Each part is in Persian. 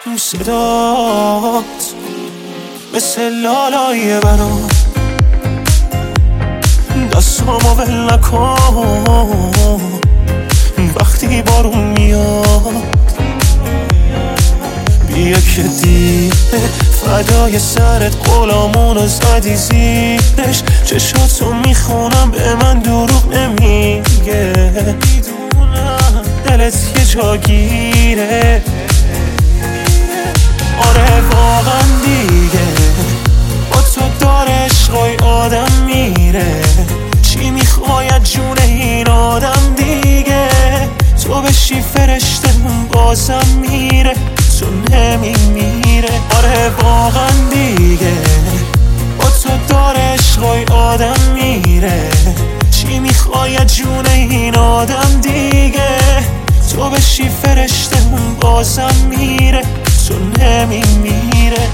صدات مثل لالای برام، دستامو ول نکن وقتی بارون میاد. بیا که دیره فدای سرت غلامونو زدی زیرش، چشاتو میخونم به من دروغ نمیگه، میدونم دلت یه جا گیره. آره واقعا دیگه با تو داره عشقای آدم میره، چی میخوای از جون این آدم دیگه؟ تو بشی فرشتمون بازم میره، تو نمیمیره. آره واقعا دیگه با تو داره عشقای آدم میره، چی میخوای از جون این آدم دیگه؟ تو بشی فرشتمون بازم میره، تو نمیمیره.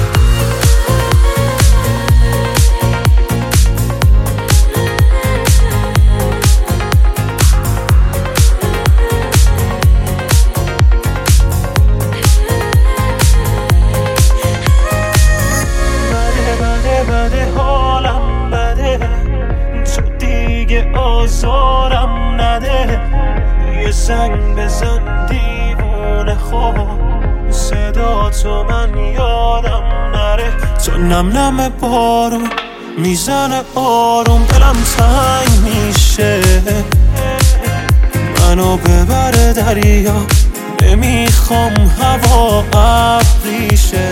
بده حالم بده، تو دیگه آزارم نده، یه زنگ بزن دیوونه خوب، صدا تو من یادم نره. تو نم نم بارون میزنه آروم، دلم تنگ میشه، منو ببره دریا، نمیخوام هوا ابریشه.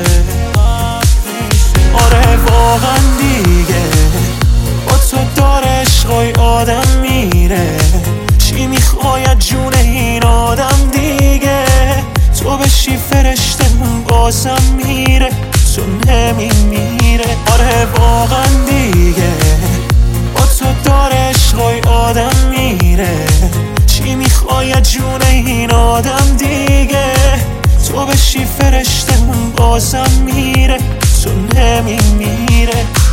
آره واقعا دیگه با تو داره عشقای آدم میره، چی میخوای از جون این آدم دیگه؟ تو بشی فرشتمون بازم میره، تو نمیمیره. آره واقعا دیگه با تو داره عشقای آدم میره، چی میخوای از جون این آدم دیگه؟ تو بشی فرشتمون بازم میره، تو نمیمیره.